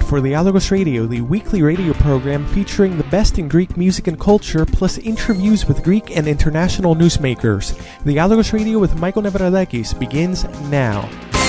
for Dialogos Radio, the weekly radio program featuring the best in Greek music and culture, plus interviews with Greek and international newsmakers. Dialogos Radio with Michael Nevradakis begins now.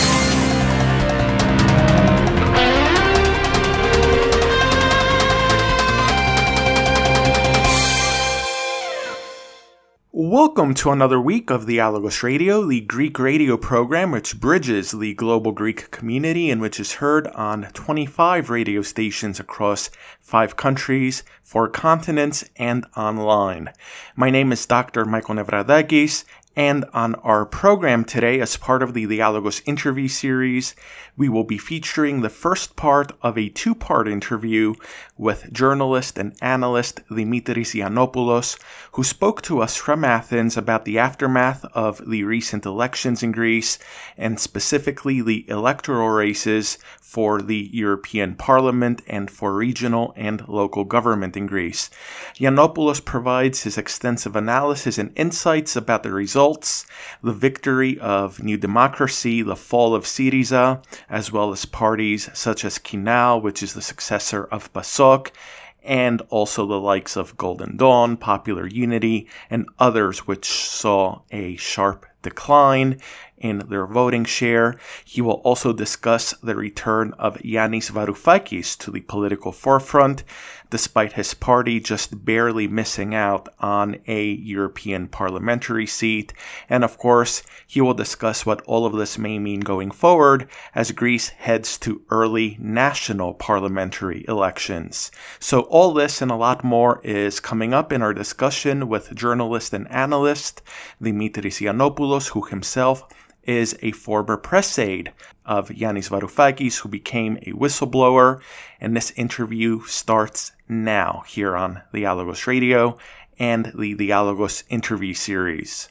Welcome to another week of Dialogos Radio, the Greek radio program which bridges the global Greek community and which is heard on 25 radio stations across 5 countries, 4 continents, and online. My name is Dr. Michael Nevradakis, and on our program today, as part of the Dialogos interview series, we will be featuring the first part of a 2-part interview with journalist and analyst Dimitris Yiannopoulos, who spoke to us from Athens about the aftermath of the recent elections in Greece, and specifically the electoral races for the European Parliament and for regional and local government in Greece. Yiannopoulos provides his extensive analysis and insights about the results, the victory of New Democracy, the fall of Syriza, as well as parties such as Kinao, which is the successor of PASOK, and also the likes of Golden Dawn, Popular Unity, and others which saw a sharp decline in their voting share. He will also discuss the return of Yannis Varoufakis to the political forefront, despite his party just barely missing out on a European parliamentary seat. And of course, he will discuss what all of this may mean going forward as Greece heads to early national parliamentary elections. So all this and a lot more is coming up in our discussion with journalist and analyst Dimitris Yiannopoulos, who himself is a former press aide of Yannis Varoufakis, who became a whistleblower. And this interview starts now here on Dialogos Radio and the Dialogos interview series.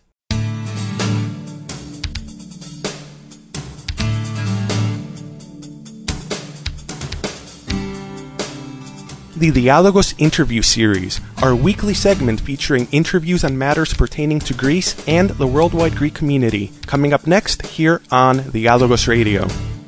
The Dialogos interview series, our weekly segment featuring interviews on matters pertaining to Greece and the worldwide Greek community. Coming up next here on Dialogos Radio.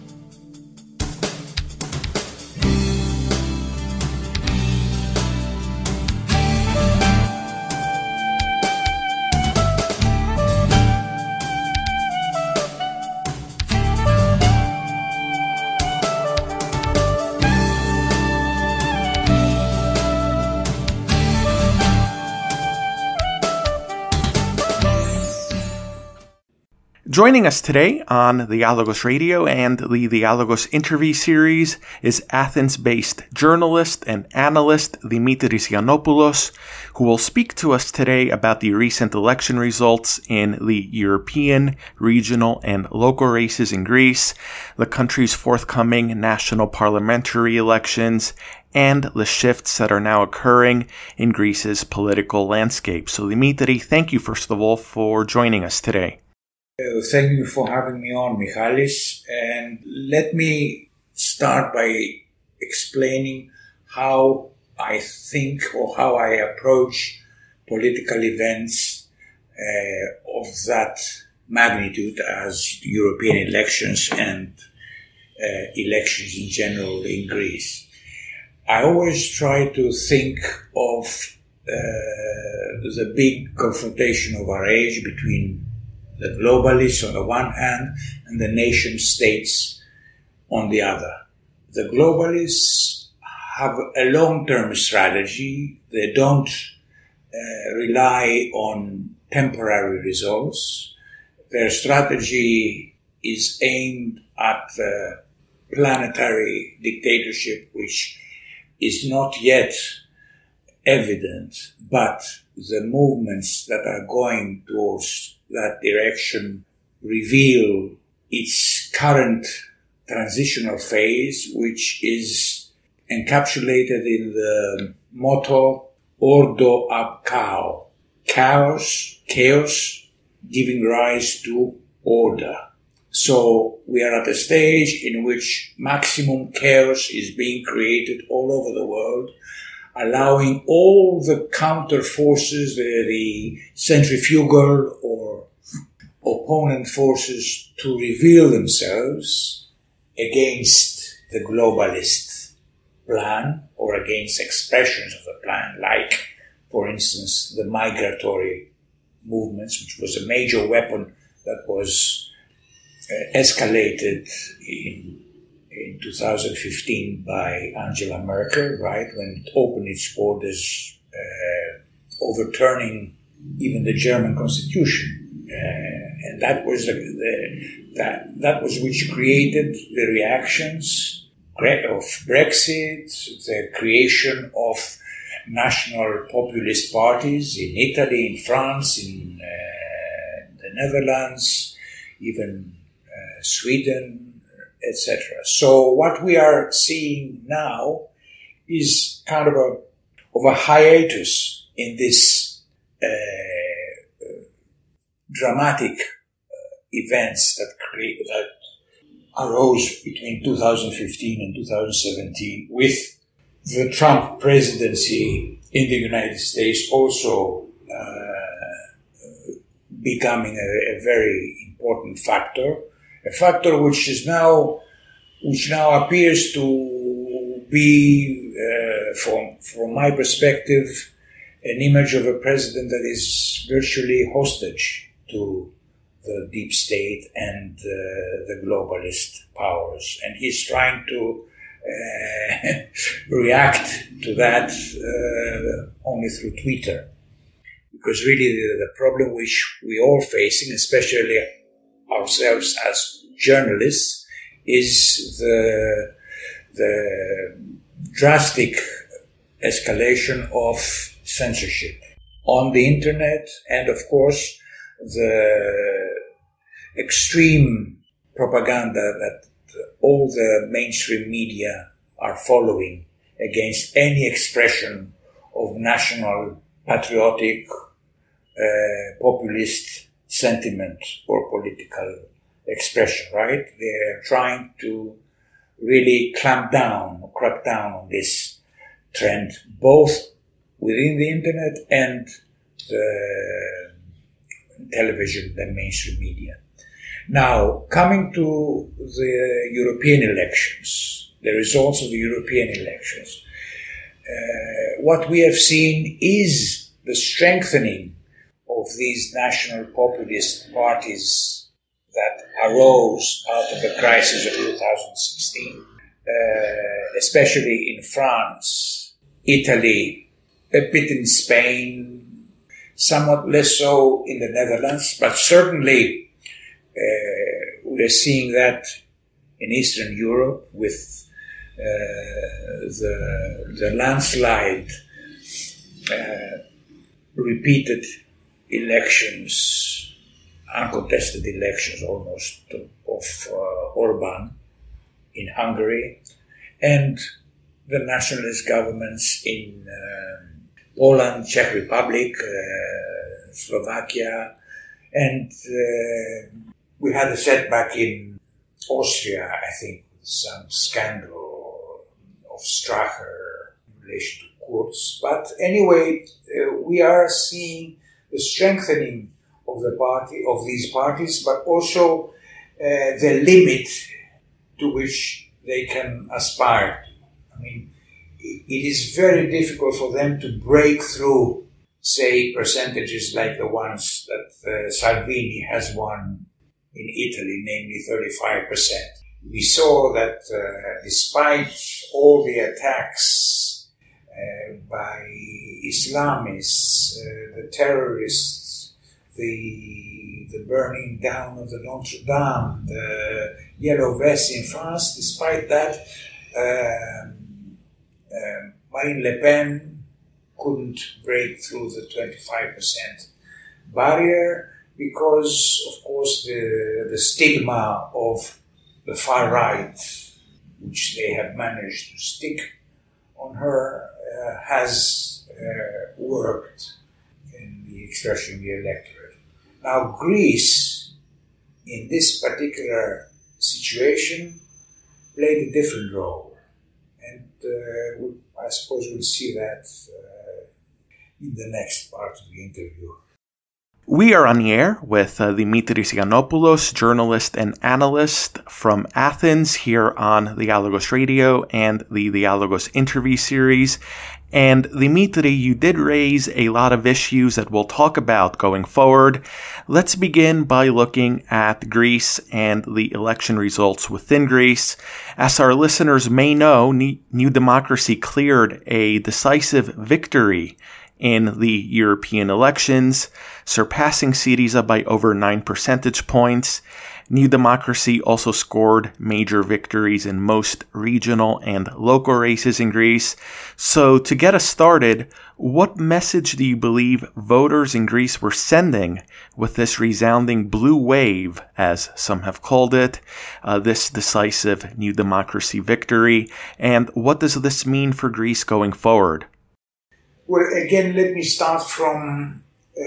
Joining us today on Dialogos Radio and the Dialogos interview series is Athens-based journalist and analyst Dimitris Yiannopoulos, who will speak to us today about the recent election results in the European, regional, and local races in Greece, the country's forthcoming national parliamentary elections, and the shifts that are now occurring in Greece's political landscape. So Dimitri, thank you first of all for joining us today. Thank you for having me on, Michalis. And let me start by explaining how I think or how I approach political events of that magnitude as European elections and elections in general in Greece. I always try to think of the big confrontation of our age between the globalists on the one hand and the nation states on the other. The globalists have a long-term strategy. They don't rely on temporary results. Their strategy is aimed at the planetary dictatorship, which is not yet evident, but the movements that are going towards that direction reveal its current transitional phase, which is encapsulated in the motto Ordo ab Chaos, chaos giving rise to order. So we are at a stage in which maximum chaos is being created all over the world, allowing all the counter forces, the centrifugal or opponent forces to reveal themselves against the globalist plan or against expressions of the plan, like, for instance, the migratory movements, which was a major weapon that was escalated in 2015 by Angela Merkel, right, when it opened its borders, overturning even the German constitution. And that was that was which created the reactions of Brexit, the creation of national populist parties in Italy, in France, in the Netherlands, even Sweden, etc. So what we are seeing now is kind of a hiatus in this dramatic events that arose between 2015 and 2017, with the Trump presidency in the United States also becoming a very important factor, a factor which now appears to be, from my perspective, an image of a president that is virtually hostage to the deep state and the globalist powers. And he's trying to react to that only through Twitter. Because really the problem which we all facing, especially ourselves as journalists, is the drastic escalation of censorship on the internet, and of course the extreme propaganda that all the mainstream media are following against any expression of national, patriotic, populist sentiment or political expression, right? They're trying to really crack down on this trend, both within the internet and the television, the mainstream media. Now, coming to the European elections, the results of the European elections, what we have seen is the strengthening of these national populist parties that arose out of the crisis of 2016, especially in France, Italy, a bit in Spain, somewhat less so in the Netherlands, but certainly we're seeing that in Eastern Europe with the landslide, repeated elections, uncontested elections almost, of Orban in Hungary, and the nationalist governments in Poland, Czech Republic, Slovakia, and we had a setback in Austria, I think, with some scandal of Strache in relation to Kurz. But anyway, we are seeing the strengthening of these parties, but also the limit to which they can aspire. I mean, it is very difficult for them to break through, say, percentages like the ones that Salvini has won in Italy, namely 35%. We saw that despite all the attacks by Islamists, the terrorists, the burning down of the Notre Dame, the Yellow Vests in France, despite that, Marine Le Pen couldn't break through the 25% barrier because, of course, the stigma of the far right, which they have managed to stick on her, has worked in the expression of the electorate. Now, Greece, in this particular situation, played a different role. And I suppose we'll see that in the next part of the interview. We are on the air with Dimitris Giannopoulos, journalist and analyst from Athens, here on the Dialogos Radio and the Dialogos interview series. And Dimitri, you did raise a lot of issues that we'll talk about going forward. Let's begin by looking at Greece and the election results within Greece. As our listeners may know, New Democracy cleared a decisive victory in the European elections, surpassing Syriza by over 9 percentage points. New Democracy also scored major victories in most regional and local races in Greece. So to get us started, what message do you believe voters in Greece were sending with this resounding blue wave, as some have called it, this decisive New Democracy victory? And what does this mean for Greece going forward? Well, again, let me start from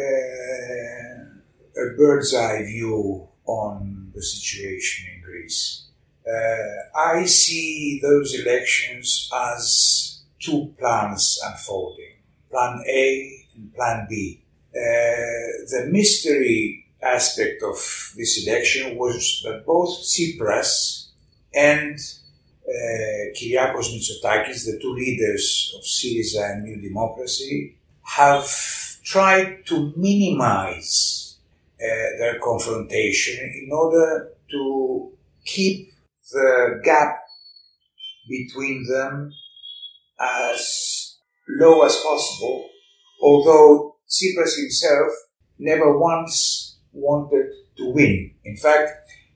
a bird's eye view on the situation in Greece. I see those elections as two plans unfolding, Plan A and Plan B. The mystery aspect of this election was that both Tsipras and Kyriakos Mitsotakis, the two leaders of Syriza and New Democracy, have tried to minimize their confrontation in order to keep the gap between them as low as possible, although Tsipras himself never once wanted to win. In fact,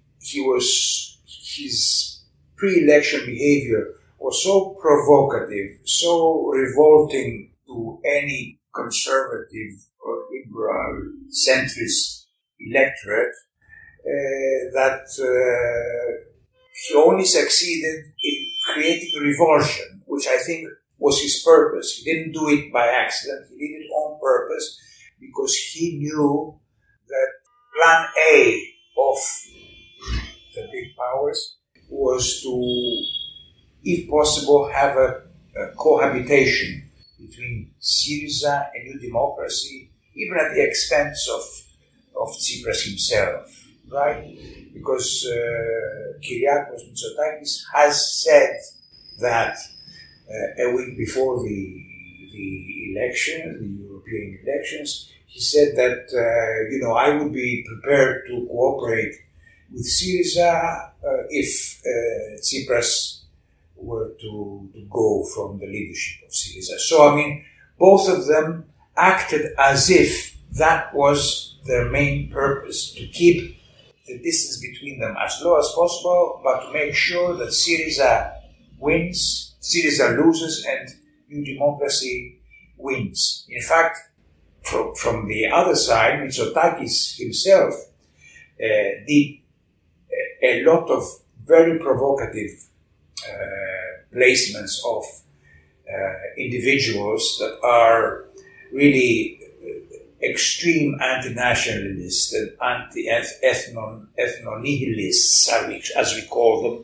his pre-election behavior was so provocative, so revolting to any conservative or liberal centrist electorate that he only succeeded in creating revulsion, which I think was his purpose. He didn't do it by accident. He did it on purpose because he knew that Plan A of the big powers was to, if possible, have a cohabitation between Syriza and New Democracy, even at the expense of Tsipras himself, right? Because Kyriakos Mitsotakis has said that a week before the election, the European elections, he said that, I would be prepared to cooperate with Syriza if Tsipras were to go from the leadership of Syriza. So, both of them acted as if that was their main purpose, to keep the distance between them as low as possible, but to make sure that Syriza wins, Syriza loses, and New Democracy wins. In fact, from the other side, Mitsotakis himself did a lot of very provocative placements of individuals that are really extreme anti-nationalists and ethno-nihilists, as we call them.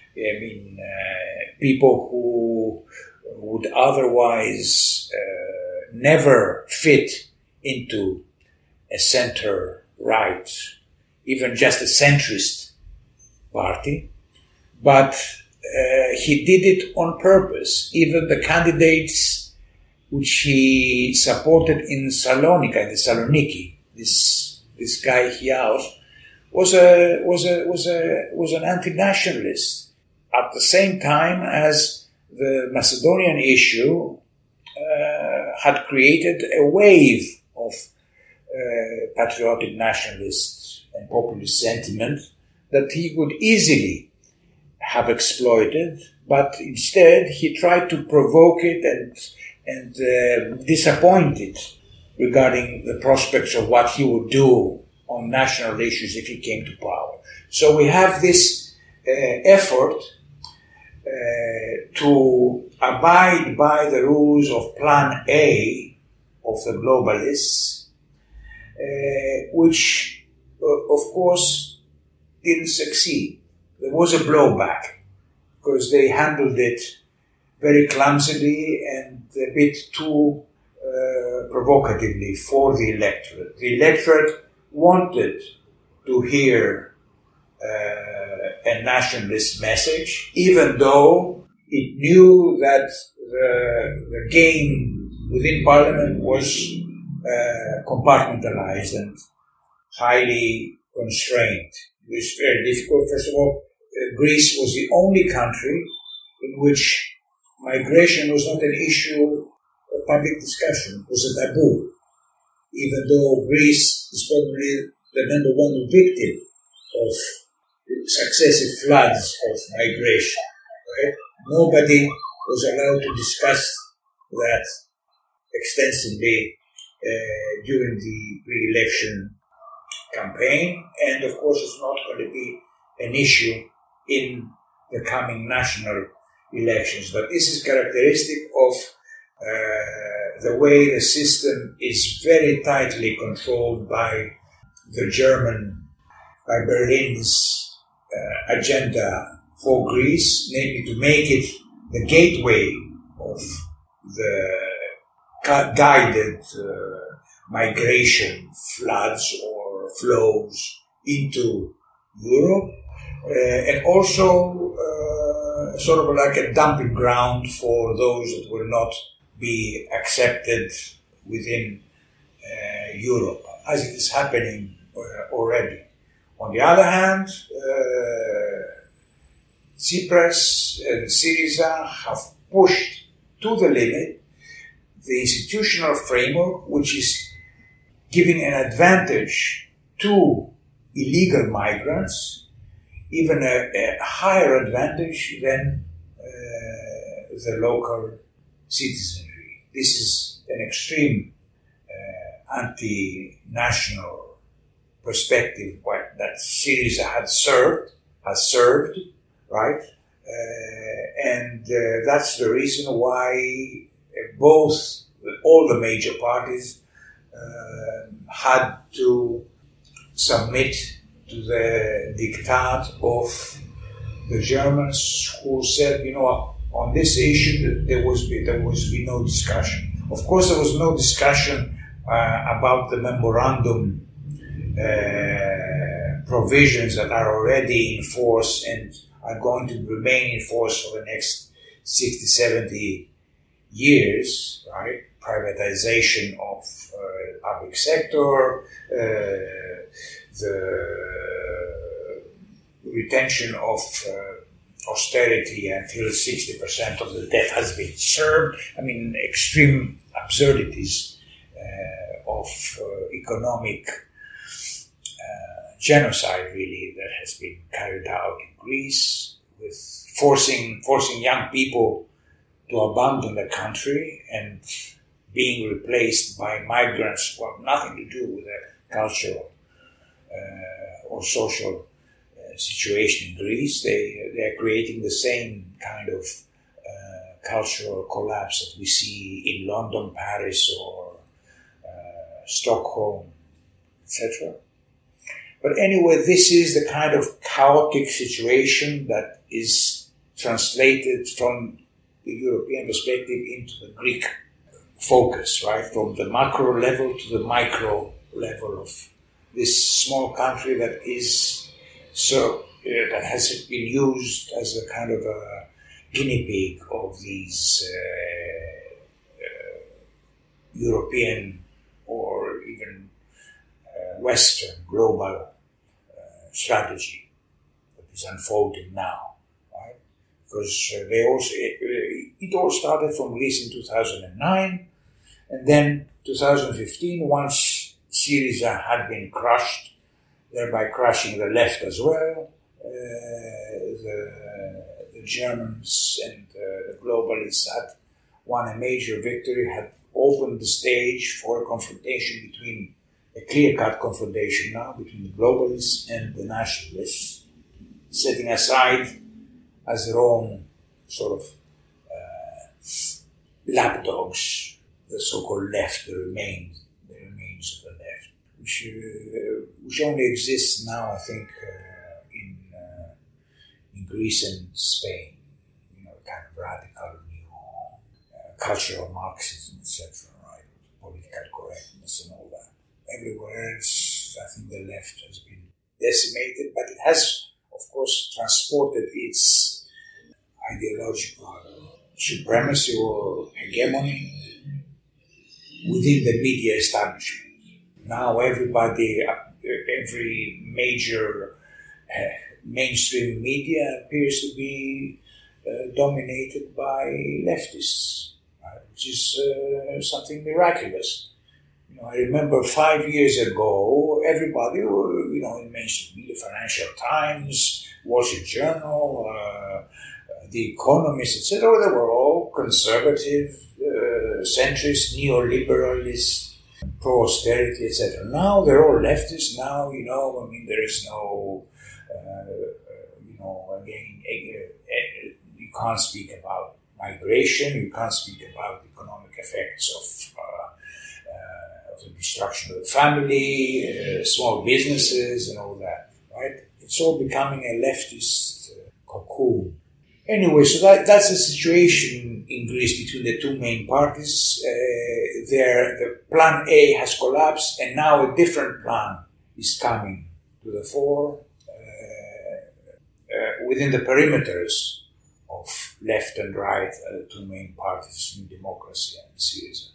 People who would otherwise never fit into a center-right, even just a centrist party, but he did it on purpose. Even the candidates which he supported in Thessaloniki, this guy Hiaos, was an anti-nationalist. At the same time as the Macedonian issue had created a wave of patriotic nationalist and populist sentiment that he could easily have exploited, but instead he tried to provoke it and disappoint it regarding the prospects of what he would do on national issues if he came to power. So we have this effort to abide by the rules of Plan A of the globalists, which, of course, didn't succeed. There was a blowback because they handled it very clumsily and a bit too provocatively for the electorate. The electorate wanted to hear a nationalist message, even though it knew that the game within Parliament was compartmentalized and highly constrained. It was very difficult. First of all, Greece was the only country in which migration was not an issue of public discussion. It was a taboo, even though Greece is probably the number one victim of successive floods of migration. Right? Nobody was allowed to discuss that extensively during the pre-election campaign, and of course it's not going to be an issue in the coming national elections. But this is characteristic of the way the system is very tightly controlled by the German, by Berlin's agenda for Greece, namely to make it the gateway of the guided migration floods or flows into Europe, and also sort of like a dumping ground for those that will not be accepted within Europe, as it is happening already. On the other hand, Tsipras and Syriza have pushed to the limit the institutional framework, which is giving an advantage to illegal migrants, even a higher advantage than the local citizenry. This is an extreme anti-national perspective that Syriza has served, right? And that's the reason why all the major parties had to submit to the diktat of the Germans, who said, on this issue there was be no discussion. Of course, there was no discussion about the memorandum provisions that are already in force and are going to remain in force for the next 60, 70 years, right? Privatization of the public sector, the retention of austerity until 60% of the debt has been served. I mean, extreme absurdities of economic genocide, really, that has been carried out in Greece, with forcing young people to abandon the country and being replaced by migrants who have nothing to do with the cultural or social situation in Greece. They are creating the same kind of cultural collapse that we see in London, Paris, or Stockholm, etc. But anyway, this is the kind of chaotic situation that is translated from the European perspective into the Greek focus, right? From the macro level to the micro level of this small country that is that has been used as a kind of a guinea pig of these European or even Western global strategy that is unfolding now, right? Because it all started from Greece in 2009, and then 2015, once Syriza had been crushed, thereby crushing the left as well, the Germans and the globalists had won a major victory, had opened the stage for a confrontation between a clear-cut confrontation now between the globalists and the nationalists, setting aside as their own sort of lapdogs the so-called left, the remains of the left, which only exists now, I think, in Greece and Spain. Kind of radical new cultural Marxism, etc. Right? political correctness and all that. Everywhere else, I think the left has been decimated, but it has, of course, transported its ideological supremacy or hegemony within the media establishment. Now every major mainstream media appears to be dominated by leftists, which is something miraculous. I remember 5 years ago, everybody, in mainstream media, Financial Times, Wall Street Journal, The Economist, etc., they were all conservative, centrist, neoliberalist, pro-austerity, etc. Now they're all leftists. Now, there is no, again, you can't speak about migration, you can't speak about economic effects of the destruction of the family, small businesses, and all that, right? It's all becoming a leftist cocoon. Anyway, so that's the situation in Greece between the two main parties. The plan A has collapsed, and now a different plan is coming to the fore within the perimeters of left and right, the two main parties, New Democracy and Syriza.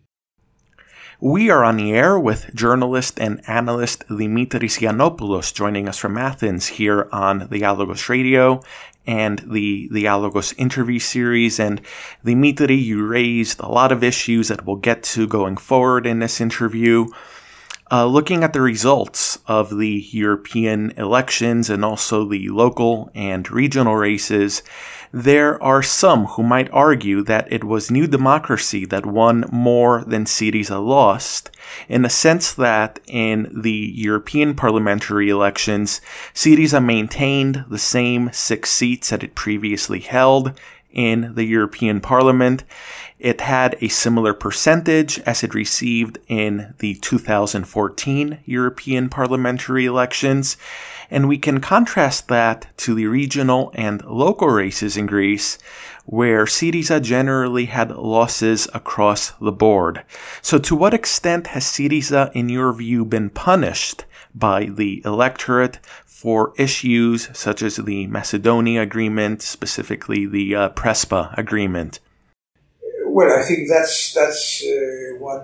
We are on the air with journalist and analyst Dimitris Giannopoulos joining us from Athens here on the Dialogos Radio and the Dialogos interview series. And Dimitri, you raised a lot of issues that we'll get to going forward in this interview. Looking at the results of the European elections and also the local and regional races, there are some who might argue that it was New Democracy that won more than Syriza lost, in the sense that in the European parliamentary elections, Syriza maintained the same 6 seats that it previously held in the European Parliament. It had a similar percentage as it received in the 2014 European parliamentary elections, and we can contrast that to the regional and local races in Greece, where Syriza generally had losses across the board. So to what extent has Syriza, in your view, been punished by the electorate for issues such as the Macedonia Agreement, specifically the Prespa Agreement? Well, I think that's what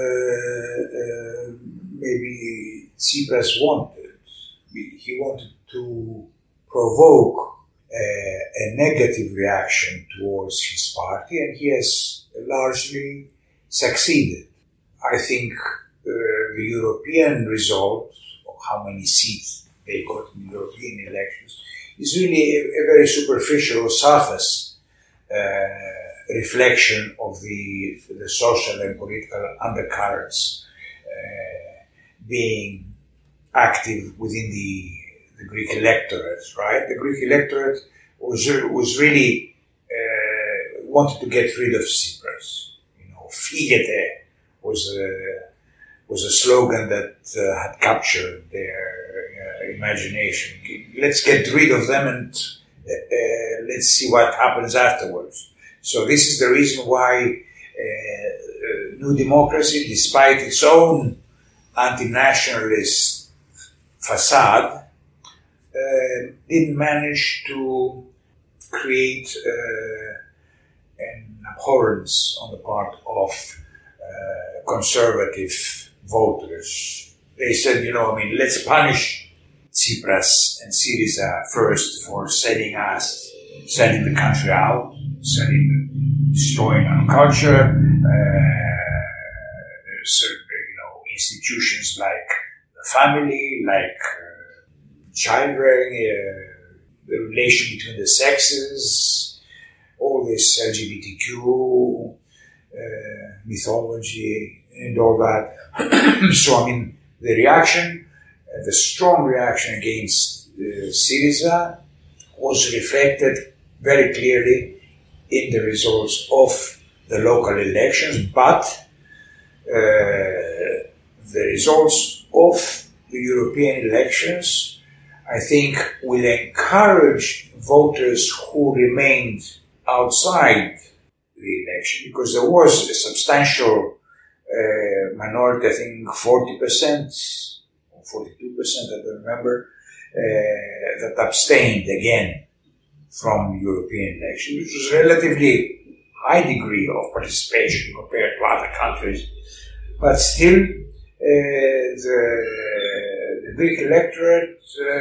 maybe Tsipras wanted. He wanted to provoke a negative reaction towards his party, and he has largely succeeded. I think the European result, of how many seats they got in European elections, is really a very superficial surface reflection of the social and political undercurrents being active within the Greek electorate, right? The Greek electorate was really wanted to get rid of Tsipras. Fígete was a slogan that had captured their imagination. Let's get rid of them and let's see what happens afterwards. So this is the reason why New Democracy, despite its own anti-nationalist facade, didn't manage to create an abhorrence on the part of conservative voters. They said, let's punish Tsipras and Syriza first for selling the country out, destroying our culture, institutions like the family, like childbearing, the relation between the sexes, all this LGBTQ mythology and all that. So, the reaction, the strong reaction against Syriza was reflected very clearly in the results of the local elections, but the results of the European elections, I think, will encourage voters who remained outside the election, because there was a substantial minority, I think 40% or 42%, I don't remember, that abstained again from European elections, which was a relatively high degree of participation compared to other countries. But still, the Greek electorate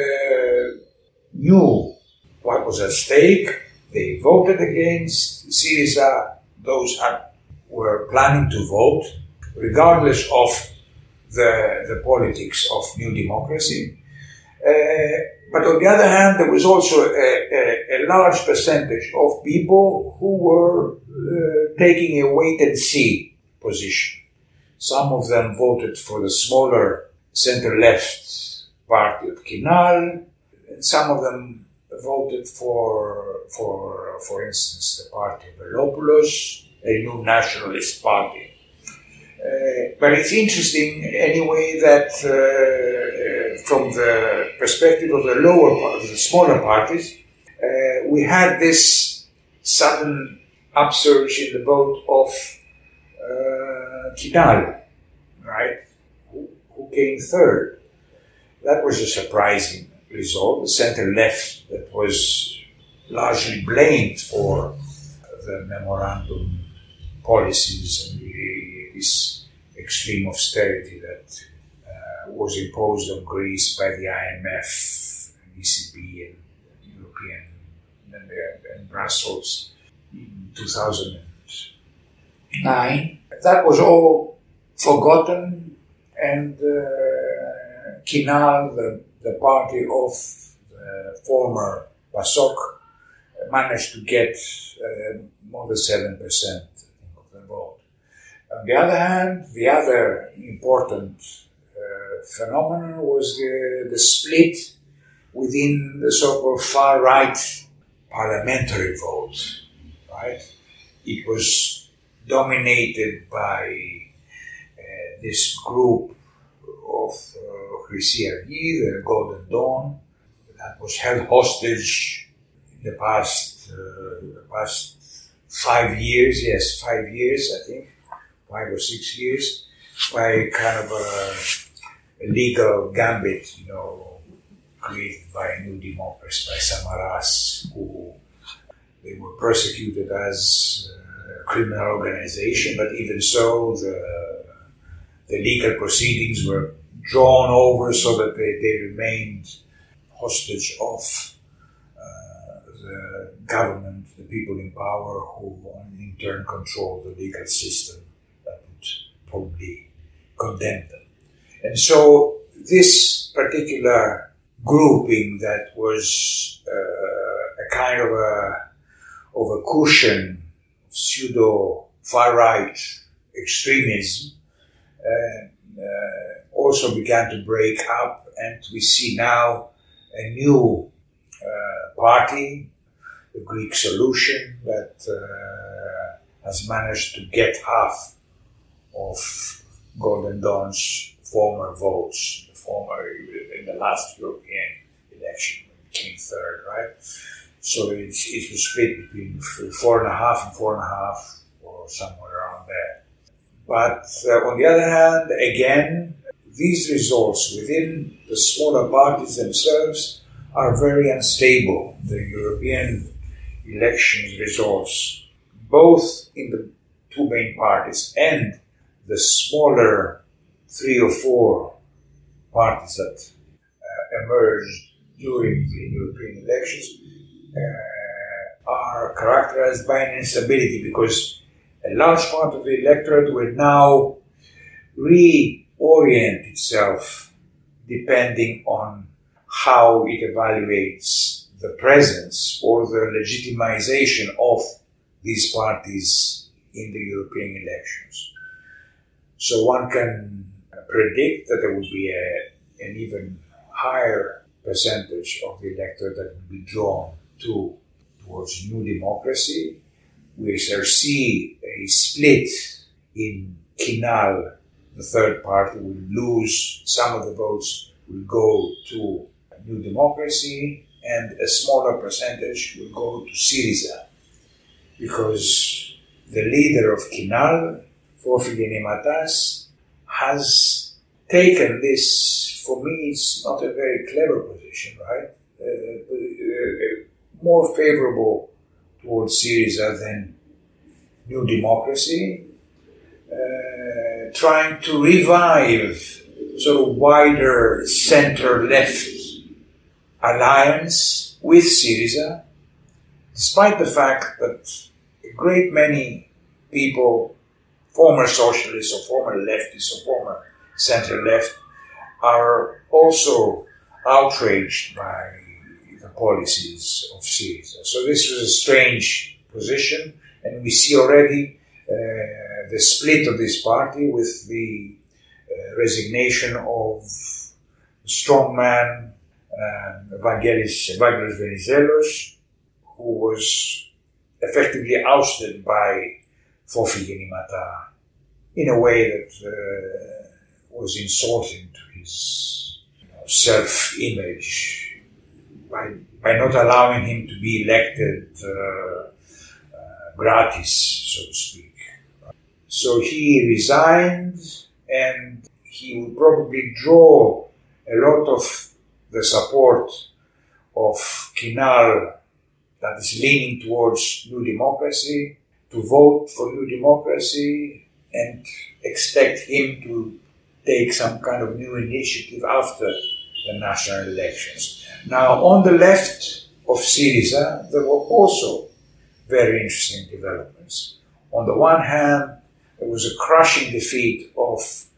knew what was at stake. They voted against Syriza, those were planning to vote, regardless of the politics of New Democracy. But on the other hand, there was also a large percentage of people who were taking a wait-and-see position. Some of them voted for the smaller center-left party of Kinal, and some of them voted for instance, the party of Velopoulos, a new nationalist party. But it's interesting anyway that from the perspective of the the smaller parties, we had this sudden upsurge in the vote of Kinal, right, who came third. That was a surprising result. The center-left that was largely blamed for the memorandum policies and this extreme austerity that was imposed on Greece by the IMF, and ECB, and European and Brussels in 2009. That was all forgotten, and Kinal, the party of the former PASOK, managed to get more than 7% of the vote. On the other hand, the other important phenomenon was the split within the so-called far-right parliamentary vote, right? It was dominated by this group of Chrysiarchie, the Golden Dawn, that was held hostage in the past 5 years, 5 years, I think, 5 or 6 years, by kind of a legal gambit, created by New Democracy, by Samaras, who they were persecuted as a criminal organization, but even so, the legal proceedings were drawn over so that they remained hostage of the government, the people in power, who in turn controlled the legal system that would probably condemn them. And so this particular grouping that was a kind of a cushion of pseudo far-right extremism also began to break up, and we see now a new party, the Greek Solution, that has managed to get half of Golden Dawn's former votes, in the last European election, when it came third, right? So it was split between 4.5 and 4.5, or somewhere around there. But on the other hand, again, these results within the smaller parties themselves are very unstable. The European elections results, both in the two main parties and the smaller 3 or 4 parties that emerged during the European elections, are characterized by an instability, because a large part of the electorate will now reorient itself depending on how it evaluates the presence or the legitimization of these parties in the European elections. So one can predict that there will be an even higher percentage of the electorate that will be drawn towards New Democracy. We shall see a split in Kinal. The third party will lose some of the votes, will go to New Democracy, and a smaller percentage will go to Syriza, because the leader of Kinal, Fofi Genematas, has taken this, for me, it's not a very clever position, right? More favorable towards Syriza than New Democracy, trying to revive sort of wider center-left alliance with Syriza, despite the fact that a great many people, former socialists or former leftists or former center-left, are also outraged by the policies of Syriza. So this was a strange position, and we see already the split of this party with the resignation of strongman Evangelos Venizelos, who was effectively ousted by Fofi Genimata in a way that was insulting to his self-image by not allowing him to be elected gratis, so to speak. So he resigned, and he would probably draw a lot of the support of Kinal, that is leaning towards New Democracy, to vote for New Democracy and expect him to take some kind of new initiative after the national elections. Now, on the left of Syriza, there were also very interesting developments. On the one hand, there was a crushing defeat of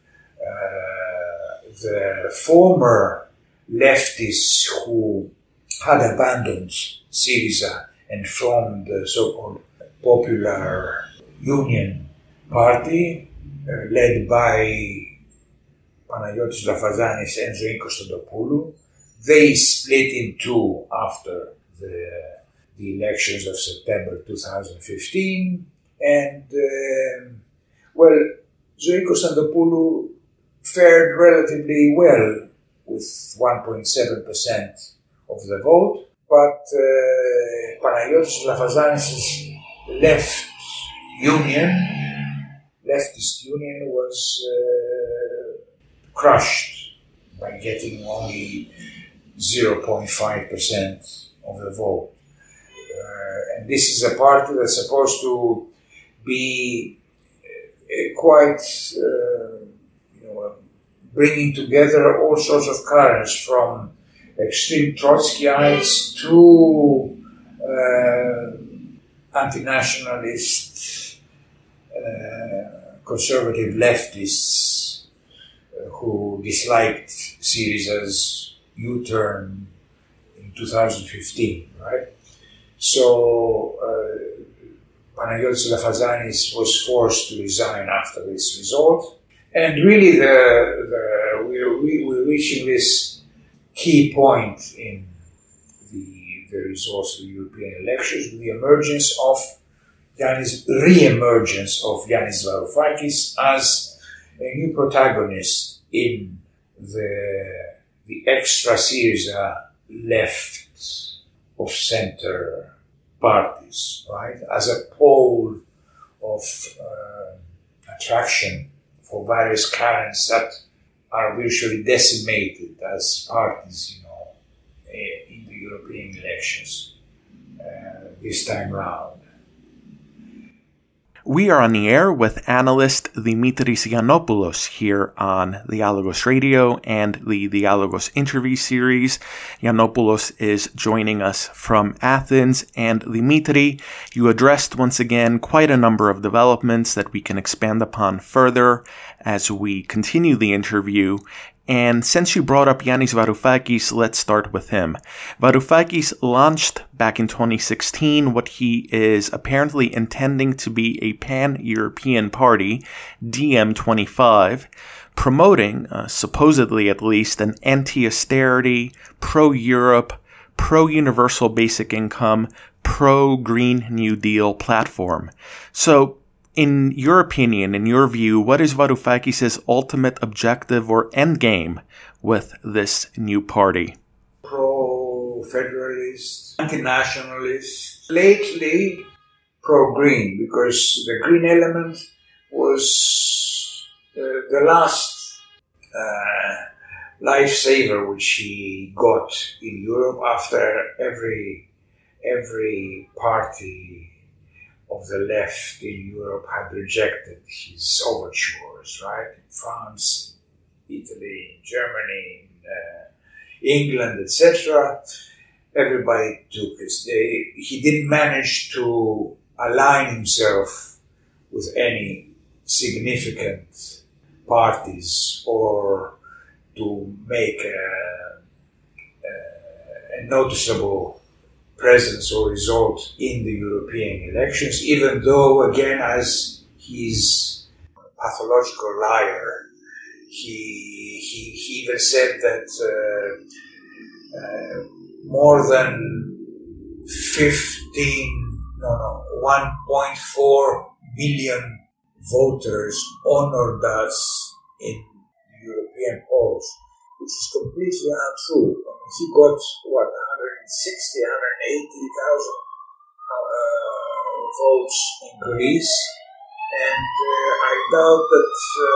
the former leftists who had abandoned Syriza and formed the so-called Popular Union Party, led by Panagiotis Lafazanis and Zoe Konstantopoulou. They split in two after the elections of September 2015, and Zoe Konstantopoulou fared relatively well with 1.7% of the vote, but Panagiotis Lafazanis' leftist union was crushed by getting only 0.5% of the vote. And this is a party that's supposed to be quite, bringing together all sorts of currents, from extreme Trotskyites to anti-nationalist, conservative leftists who disliked Syriza's U-turn in 2015, right? So Panagiotis Lafazanis was forced to resign after this result. And really we're reaching this key point in the results of the European elections with the re-emergence of Yanis Varoufakis as a new protagonist in the extra Syriza left of center parties, right? As a pole of attraction for various currents that are virtually decimated as parties, in the European elections this time round. We are on the air with analyst Dimitris Yiannopoulos here on Dialogos Radio and the Dialogos interview series. Yiannopoulos is joining us from Athens, and Dimitri, you addressed once again quite a number of developments that we can expand upon further as we continue the interview. And since you brought up Yanis Varoufakis, let's start with him. Varoufakis launched back in 2016 what he is apparently intending to be a pan-European party, DiEM25, promoting, supposedly at least, an anti-austerity, pro-Europe, pro-universal basic income, pro-Green New Deal platform. So, in your opinion, in your view, what is Varoufakis' ultimate objective or endgame with this new party? Pro-federalist, anti-nationalist, lately pro-green, because the green element was the last lifesaver which he got in Europe after every party of the left in Europe had rejected his overtures, right? In France, Italy, Germany, England, etc. Everybody took his day. He didn't manage to align himself with any significant parties or to make a noticeable presence or result in the European elections, even though, again, as he's a pathological liar, he even said that more than 1.4 million voters honored us in European polls, which is completely untrue. I mean, he got, 160, 180,000 votes in Greece, and I doubt that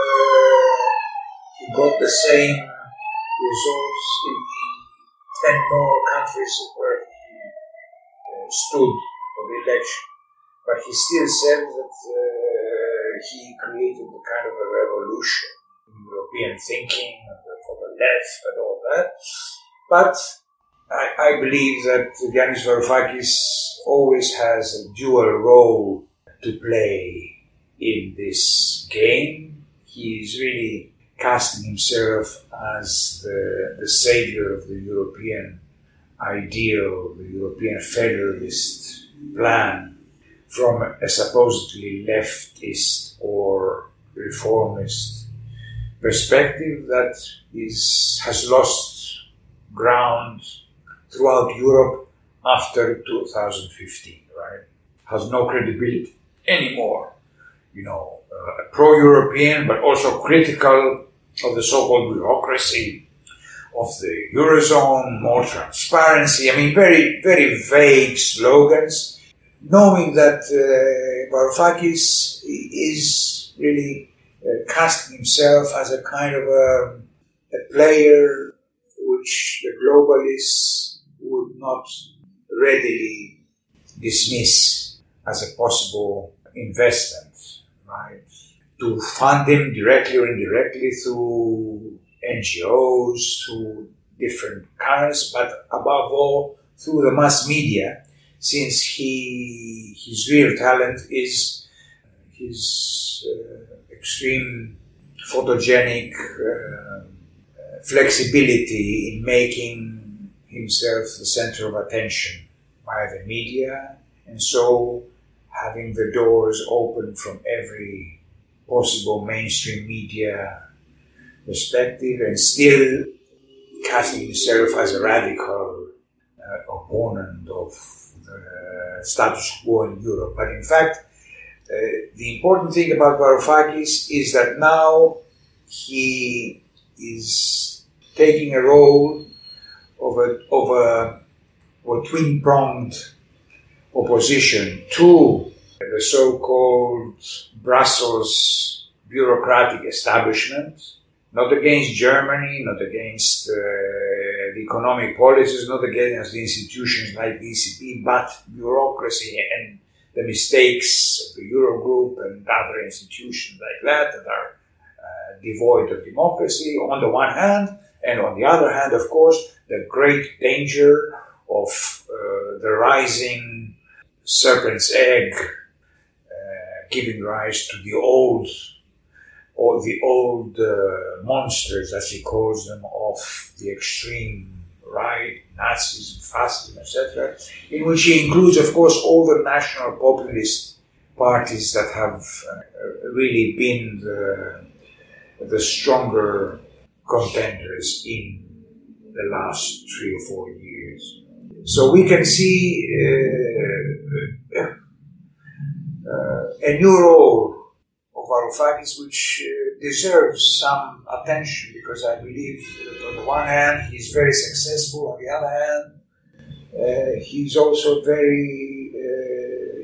he got the same results in the 10 more countries where he stood for the election. But he still said that he created a kind of a revolution in European thinking for the left and all that. But I believe that Yanis Varoufakis always has a dual role to play in this game. He is really casting himself as the savior of the European ideal, the European federalist plan, from a supposedly leftist or reformist perspective that has lost ground throughout Europe after 2015, right? Has no credibility anymore. Pro-European, but also critical of the so-called bureaucracy of the Eurozone, more transparency. I mean, very, very vague slogans, knowing that Varoufakis is really casting himself as a kind of a player which the globalists would not readily dismiss as a possible investment, right? To fund him directly or indirectly through NGOs, through different currents, but above all through the mass media, since his real talent is his extreme photogenic flexibility in making himself the center of attention by the media, and so having the doors open from every possible mainstream media perspective, and still casting himself as a radical opponent of the status quo in Europe. But in fact, the important thing about Varoufakis is that now he is taking a role of a twin-pronged opposition to the so-called Brussels bureaucratic establishment, not against Germany, not against the economic policies, not against the institutions like the ECB, but bureaucracy and the mistakes of the Eurogroup and other institutions like that are devoid of democracy on the one hand, and on the other hand, of course, the great danger of the rising serpent's egg giving rise to the old monsters, as he calls them, of the extreme right, Nazism, fascism, etc., in which he includes, of course, all the national populist parties that have really been the stronger contenders in the last 3 or 4 years. So we can see a new role of Varoufakis, which deserves some attention, because I believe that on the one hand he's very successful, on the other hand he's also very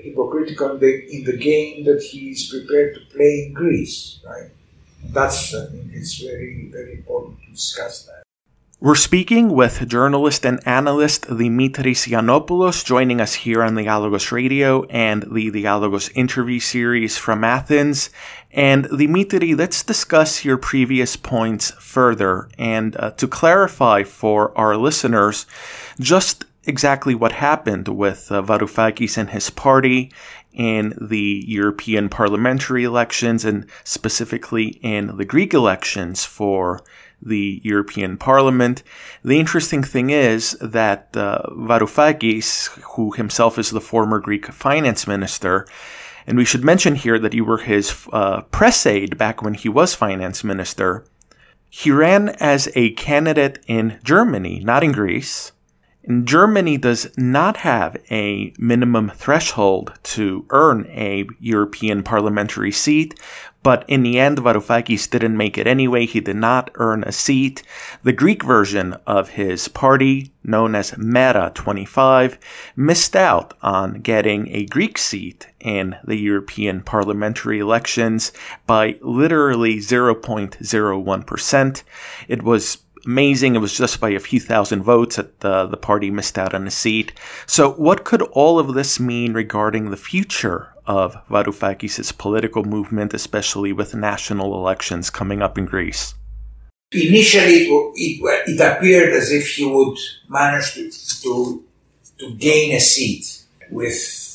hypocritical in the game that he's prepared to play in Greece, right? That's, I think, it's very, very important to discuss that. We're speaking with journalist and analyst Dimitris Yiannopoulos, joining us here on the Dialogos Radio and the Dialogos interview series from Athens. And Dimitri, let's discuss your previous points further. And to clarify for our listeners, just exactly what happened with Varoufakis and his party in the European parliamentary elections, and specifically in the Greek elections for the European Parliament. The interesting thing is that Varoufakis, who himself is the former Greek finance minister, and we should mention here that you were his press aide back when he was finance minister, he ran as a candidate in Germany, not in Greece. And Germany does not have a minimum threshold to earn a European parliamentary seat, but in the end, Varoufakis didn't make it anyway. He did not earn a seat. The Greek version of his party, known as Mera 25, missed out on getting a Greek seat in the European parliamentary elections by literally 0.01%. It was amazing. It was just by a few thousand votes that the party missed out on a seat. So what could all of this mean regarding the future of Varoufakis' political movement, especially with national elections coming up in Greece? Initially, it appeared as if he would manage to gain a seat with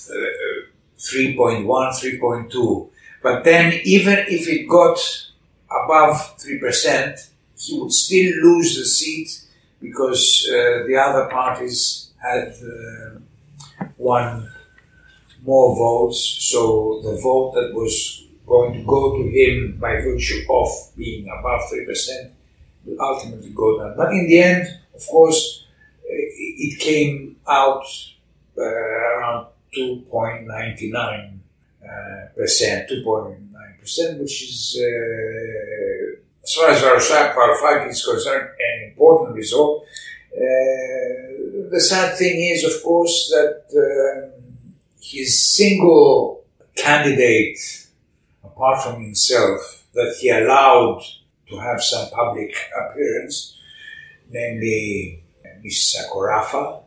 3.1, 3.2. But then even if it got above 3%, he would still lose the seat because the other parties had won more votes. So the vote that was going to go to him by virtue of being above 3% will ultimately go down. But in the end, of course, it came out around 2.99%, 2.9%, which is as far as Varoufakis is concerned, an important result. The sad thing is, of course, that his single candidate, apart from himself, that he allowed to have some public appearance, namely Ms. Sakorafa,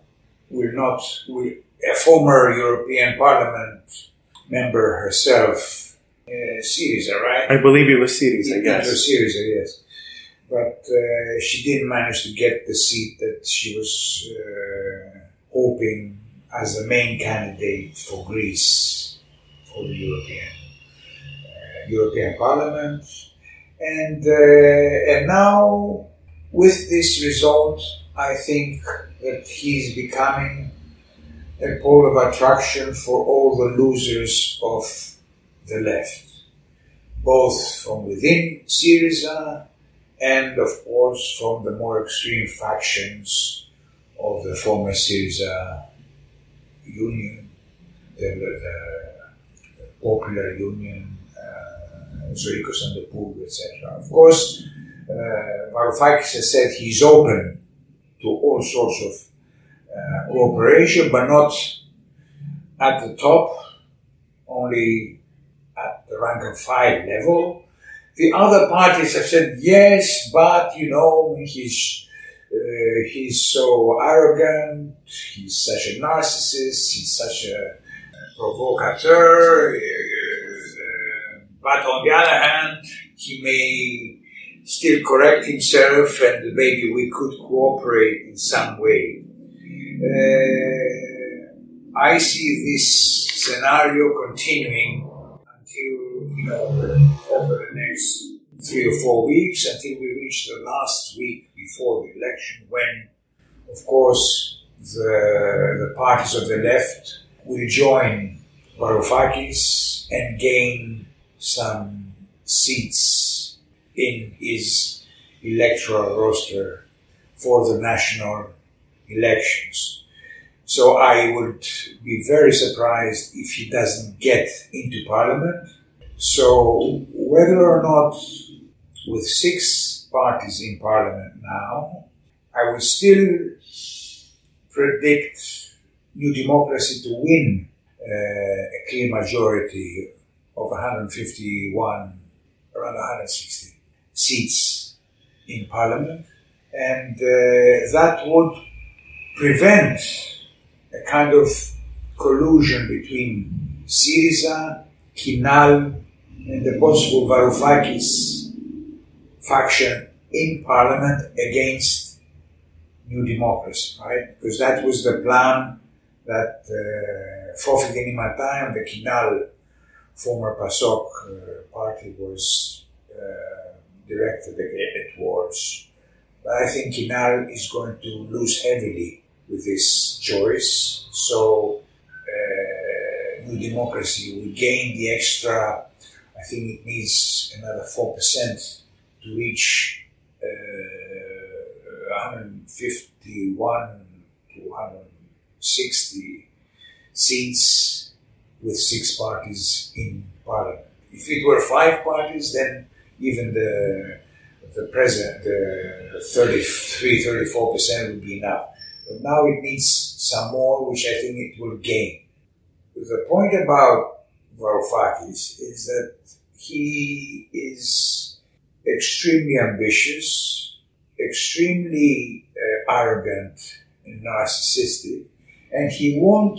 a former European Parliament member herself, Syriza, right? I believe it was Syriza, yes. It was Syriza, yes. But she didn't manage to get the seat that she was hoping as the main candidate for Greece, for the European Parliament. And now, with this result, I think that he's becoming a pole of attraction for all the losers of the left, both from within Syriza and, of course, from the more extreme factions of the former Syriza Union, the Popular Union, Zoikos Antopoulou, etc. Of course, Varoufakis has said he's open to all sorts of cooperation, but not at the top, only at the rank and file level. The other parties have said yes, but he's so arrogant, he's such a narcissist, he's such a provocateur, but on the other hand, he may still correct himself and maybe we could cooperate in some way. I see this scenario continuing until, over the next 3 or 4 weeks, until we reach the last week before the election, when, of course, the parties of the left will join Varoufakis and gain some seats in his electoral roster for the national elections. So I would be very surprised if he doesn't get into parliament. So whether or not with 6 parties in parliament now, I would still predict New Democracy to win a clear majority of 151, around 160 seats in parliament, and that would prevent a kind of collusion between Syriza, Kinal, and the possible Varoufakis faction in parliament against New Democracy, right? Because that was the plan that Fofi Genimata and the Kinal, former PASOK party, was directed towards. But I think Kinal is going to lose heavily with this choice. So New Democracy will gain the extra, I think it needs another 4% to reach 151 to 160 seats with 6 parties in parliament. If it were 5 parties, then even the president, the 34% would be enough. But now it needs some more, which I think it will gain. The point about Varoufakis is that he is extremely ambitious, extremely arrogant and narcissistic, and he won't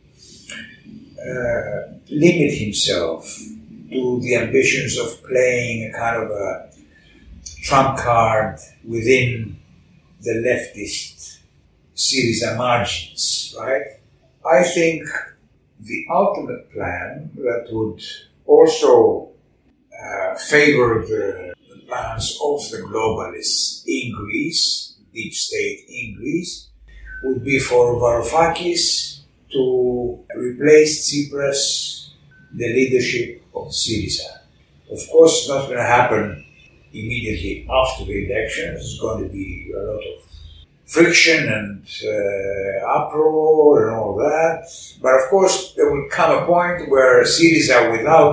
limit himself to the ambitions of playing a kind of a trump card within the leftist Syriza margins, right? I think the ultimate plan that would also favor the plans of the globalists in Greece, deep state in Greece, would be for Varoufakis to replace Tsipras, the leadership of Syriza. Of course, it's not going to happen immediately after the election. There's going to be a lot of friction and uproar and all that. But of course, there will come a point where Syriza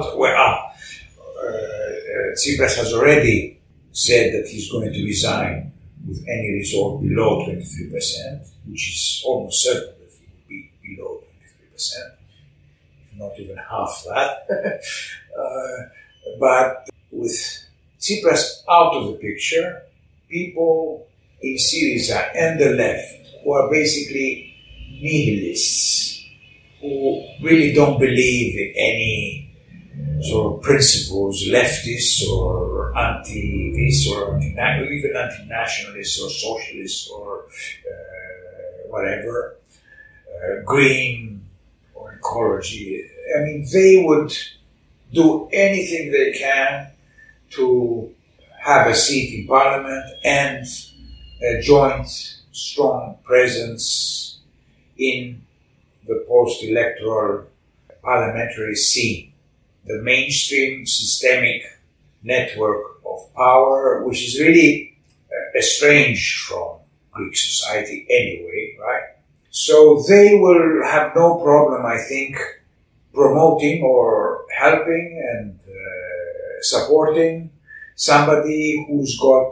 Tsipras has already said that he's going to resign with any result below 23%, which is almost certain that he will be below 23%, if not even half that. But with Tsipras out of the picture, people in Syriza and the left, who are basically nihilists, who really don't believe in any sort of principles, leftists or anti-this or even anti-nationalists or socialists or whatever, green or ecology. I mean, they would do anything they can to have a seat in parliament and a joint strong presence in the post-electoral parliamentary scene. The mainstream systemic network of power, which is really estranged from Greek society anyway, right? So they will have no problem, I think, promoting or helping and supporting somebody who's got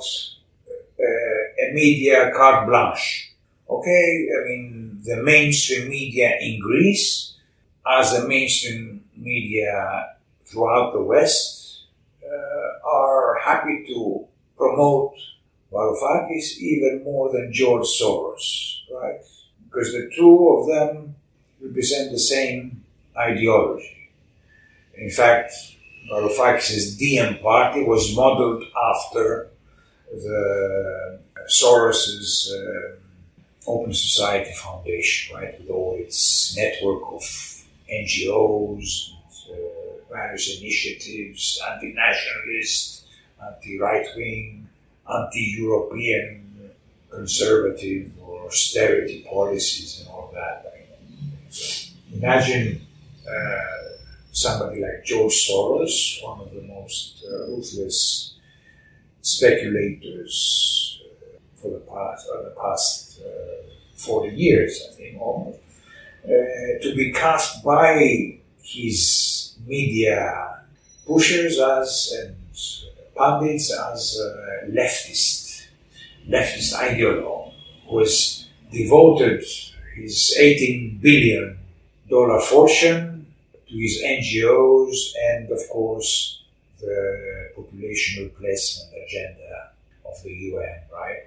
a media carte blanche. Okay, I mean, the mainstream media in Greece, as the mainstream media throughout the West, are happy to promote Varoufakis even more than George Soros, right? Because the two of them represent the same ideology. In fact, Varoufakis' Diem party was modeled after the Soros's Open Society Foundation, right, with all its network of NGOs, various initiatives, anti-nationalist, anti-right-wing, anti-European, conservative or austerity policies and all that. Imagine somebody like George Soros, one of the most ruthless speculators for the past 40 years, I think, almost, to be cast by his media pushers and pundits as leftist ideologue, who has devoted his 18 billion dollar fortune, to his NGOs, and of course the population replacement agenda of the UN, right?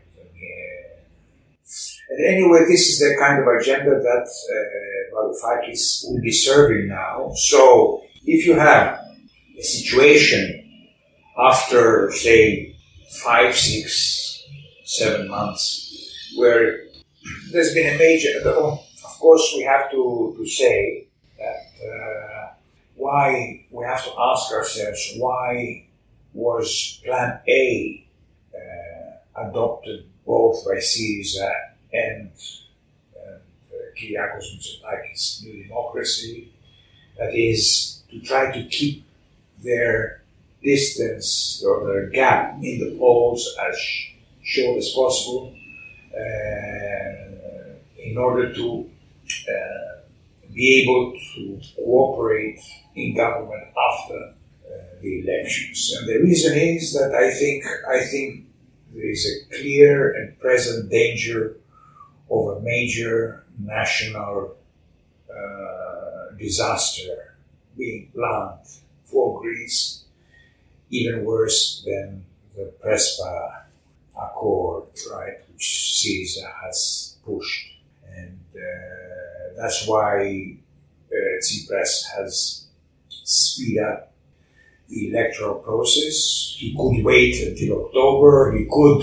And anyway, this is the kind of agenda that Varoufakis will be serving now. So if you have a situation after, say, 5, 6, 7 months, where there's been a major, of course we have to say that why, we have to ask ourselves, why was Plan A adopted both by Syriza and Kyriakos Mitsotakis' New Democracy? That is, to try to keep their distance or their gap in the polls as short as possible, in order to be able to cooperate in government after the elections. And the reason is that I think there is a clear and present danger of a major national disaster being planned for Greece, even worse than the Prespa Accord, right, which Syriza has pushed. And that's why Tsipras has speed up the electoral process. He could wait until October. He could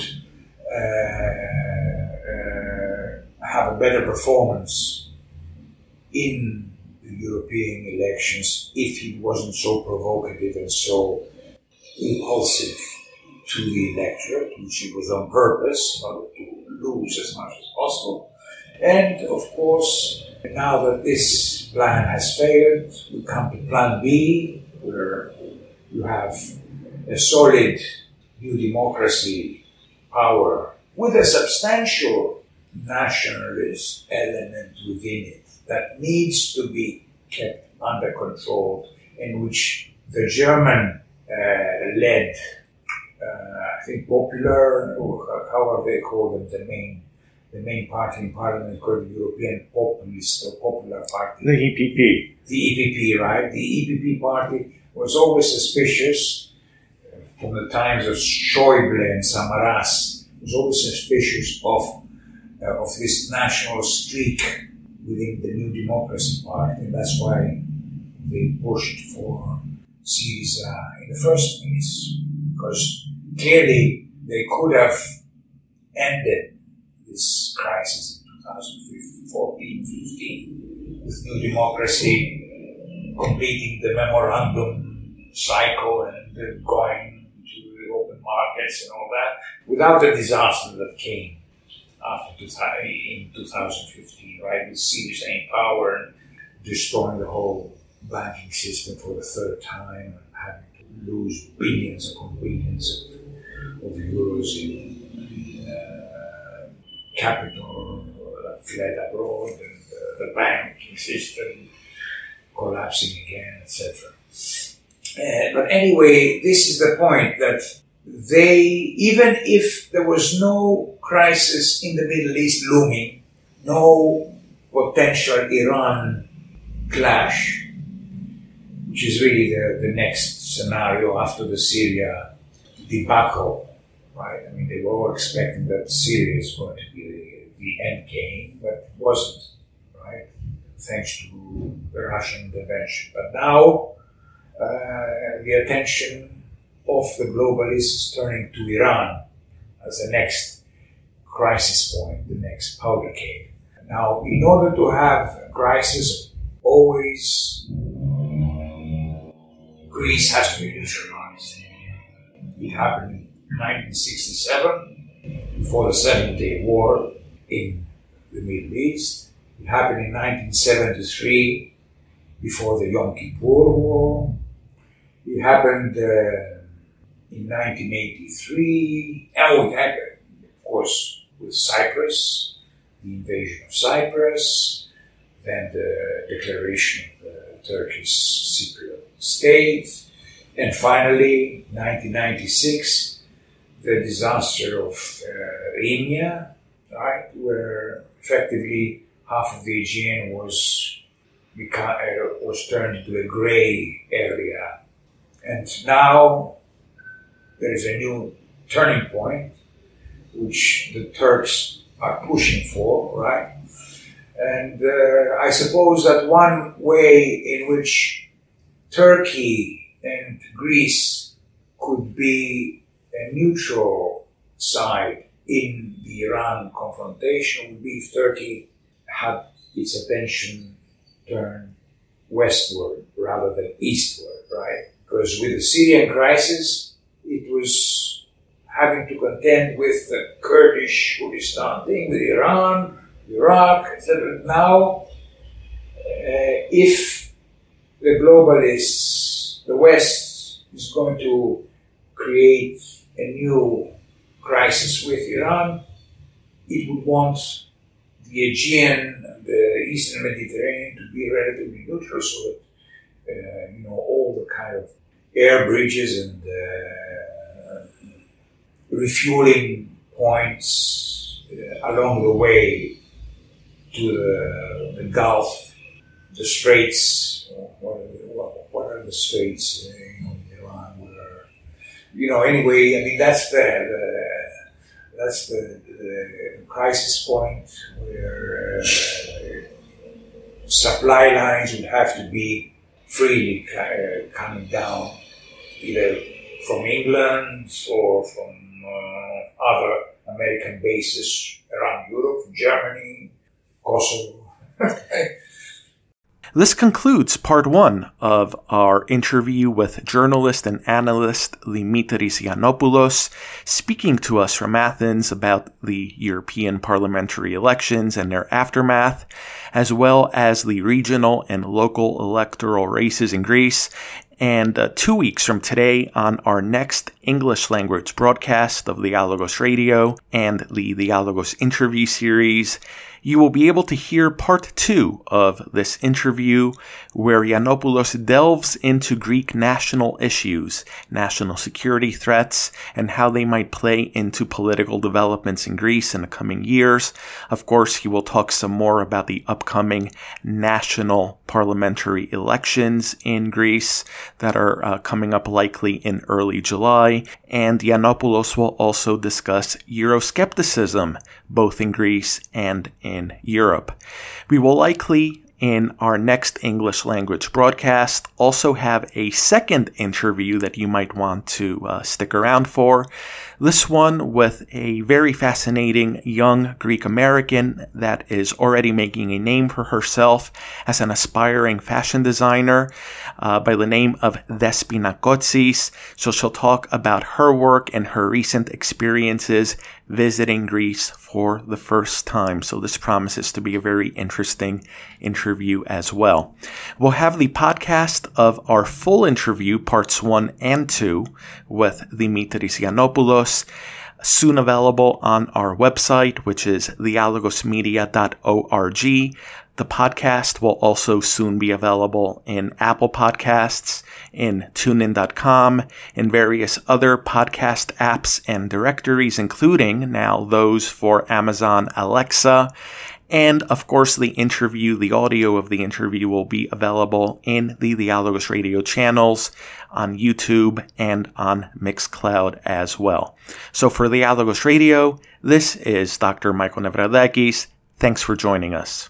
have a better performance in the European elections if he wasn't so provocative and so impulsive to the electorate, which he was on purpose, in order to lose as much as possible. And of course, now that this plan has failed, we come to Plan B, where you have a solid New Democracy power with a substantial nationalist element within it that needs to be kept under control, in which the German led, I think Popular, or however they call them, the main party in parliament called the European Populist or Popular Party. The EPP. The EPP, right? The EPP party was always suspicious from the times of Schäuble and Samaras. Was always suspicious of this national streak within the New Democracy Party, and that's why they pushed for Syriza in the first place, because clearly they could have ended this crisis in 2014-15 with New Democracy completing the memorandum cycle and going to the open markets and all that, without the disaster that came after in 2015, right? With Syriza in power and destroying the whole banking system for the third time and having to lose billions upon billions of euros in capital that fled abroad, and the banking system collapsing again, etc. But anyway, this is the point, that they, even if there was no crisis in the Middle East looming, no potential Iran clash, which is really the next scenario after the Syria debacle, right? I mean, they were all expecting that Syria is going to be the end game, but it wasn't, right? Thanks to the Russian intervention. But now, the attention of the globalists is turning to Iran as the next crisis point, the next powder keg. Now, in order to have a crisis, always Greece has to be neutralized. It happened in 1967, before the 7-Day War in the Middle East. It happened in 1973, before the Yom Kippur War. It happened in 1983. Oh, it happened, of course, with Cyprus, the invasion of Cyprus, then the declaration of the Turkish Cypriot state, and finally, 1996, the disaster of Rhenia, right, where effectively half of the Aegean was was turned into a gray area. And now there is a new turning point, which the Turks are pushing for, right? And I suppose that one way in which Turkey and Greece could be a neutral side in the Iran confrontation would be if Turkey had its attention turned westward rather than eastward, right? Because with the Syrian crisis, it was having to contend with the Kurdish Kurdistan thing, with Iran, Iraq, etc. Now, if the globalists, the West, is going to create a new crisis with Iran, it would want the Aegean and the Eastern Mediterranean to be relatively neutral, so that all the kind of air bridges and refueling points along the way to the Gulf, the Straits. What are the Straits in Iran? Anyway, I mean that's the crisis point where supply lines would have to be freely coming down, either from England or from other American bases around Europe, Germany, Kosovo. This concludes part one of our interview with journalist and analyst Dimitris Yiannopoulos, speaking to us from Athens about the European parliamentary elections and their aftermath, as well as the regional and local electoral races in Greece. And 2 weeks from today, on our next English language broadcast of Dialogos Radio and the Dialogos interview series, you will be able to hear part 2 of this interview, where Yiannopoulos delves into Greek national issues, national security threats, and how they might play into political developments in Greece in the coming years. Of course, he will talk some more about the upcoming national parliamentary elections in Greece that are coming up likely in early July. And Yiannopoulos will also discuss Euroscepticism, both in Greece and in Europe. We will likely, in our next English language broadcast, also have a second interview that you might want to stick around for. This one with a very fascinating young Greek American that is already making a name for herself as an aspiring fashion designer by the name of Despina Kotsis. So she'll talk about her work and her recent experiences visiting Greece for the first time. So this promises to be a very interesting interview as well. We'll have the podcast of our full interview, parts 1 and 2, with Dimitris Yiannopoulos, soon available on our website, which is dialogosmedia.org. The podcast will also soon be available in Apple Podcasts, in TuneIn.com, in various other podcast apps and directories, including now those for Amazon Alexa. And, of course, the audio of the interview will be available in the Dialogos Radio channels, on YouTube, and on Mixcloud as well. So for Dialogos Radio, this is Dr. Michael Nevradakis. Thanks for joining us.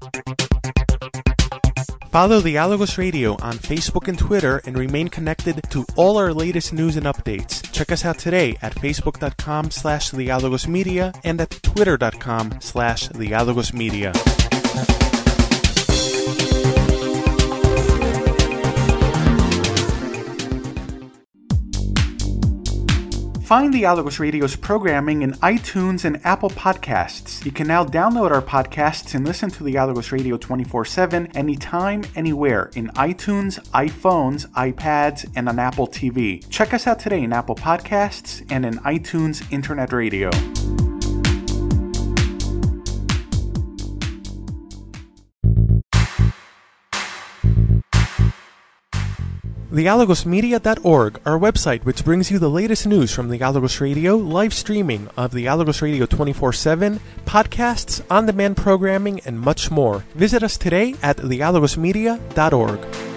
Follow Dialogos Radio on Facebook and Twitter and remain connected to all our latest news and updates. Check us out today at facebook.com/dialogosmedia and at twitter.com/dialogosmedia. Find Dialogos Radio's programming in iTunes and Apple Podcasts. You can now download our podcasts and listen to Dialogos Radio 24/7 anytime, anywhere in iTunes, iPhones, iPads, and on Apple TV. Check us out today in Apple Podcasts and in iTunes Internet Radio. thealagosmedia.org, our website which brings you the latest news from the Alagos Radio, live streaming of the Alagos Radio 24/7, podcasts, on-demand programming, and much more. Visit us today at thealagosmedia.org.